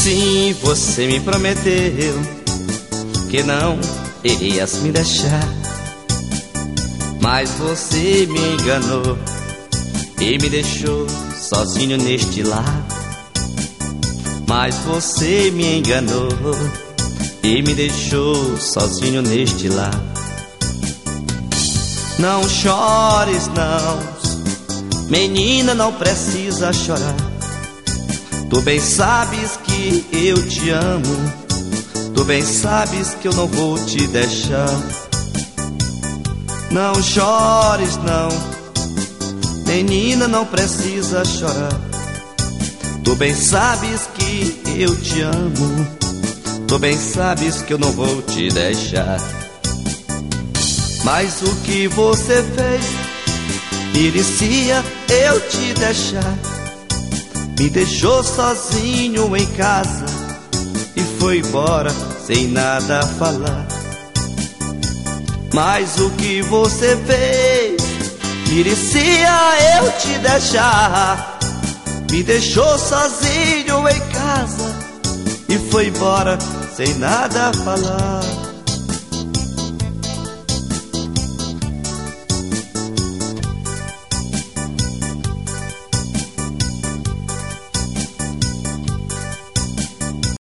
Sim, você me prometeu que não irias me deixar, mas você me enganou e me deixou sozinho neste lar. Mas você me enganou e me deixou sozinho neste lar. Não chores não, menina, não precisa chorar. Tu bem sabes que eu te amo, tu bem sabes que eu não vou te deixar. Não chores não, menina, não precisa chorar. Tu bem sabes que eu te amo, tu bem sabes que eu não vou te deixar. Mas o que você fez merecia eu te deixar. Me deixou sozinho em casa e foi embora sem nada falar. Mas o que você fez merecia eu te deixar. Me deixou sozinho em casa e foi embora sem nada falar.